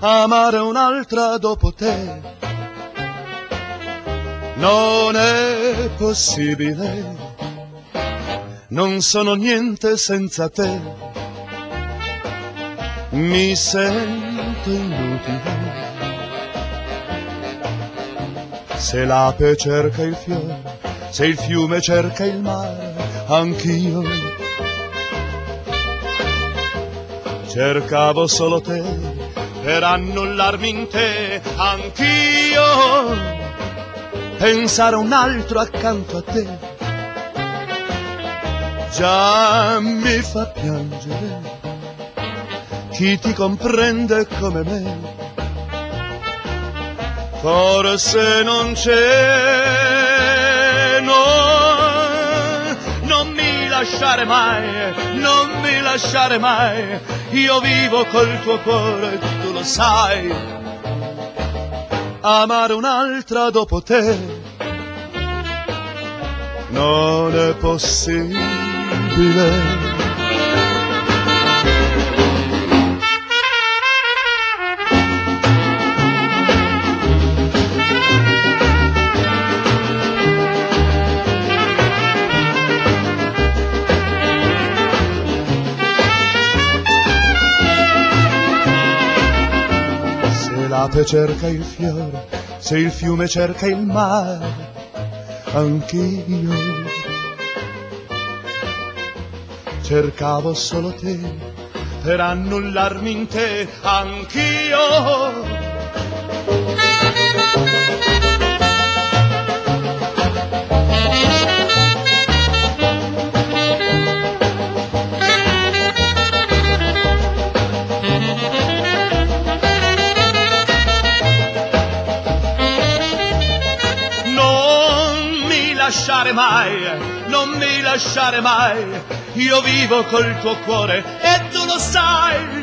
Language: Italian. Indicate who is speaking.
Speaker 1: amare un'altra dopo te. Non è possibile, non sono niente senza te. Mi sento inutile. Se l'ape cerca il fiore, se il fiume cerca il mare, anch'io cercavo solo te per annullarmi in te. Anch'io pensare a un altro accanto a te già mi fa piangere. Chi ti comprende come me forse non c'è. No, non mi lasciare mai, non mi lasciare mai. Io vivo col tuo cuore, tu lo sai. Amare un'altra dopo te non è possibile. L'ape cerca il fiore, se il fiume cerca il mare, anch'io cercavo solo te per annullarmi in te. Anch'io lasciare mai, non mi lasciare mai. Io vivo col tuo cuore e tu lo sai.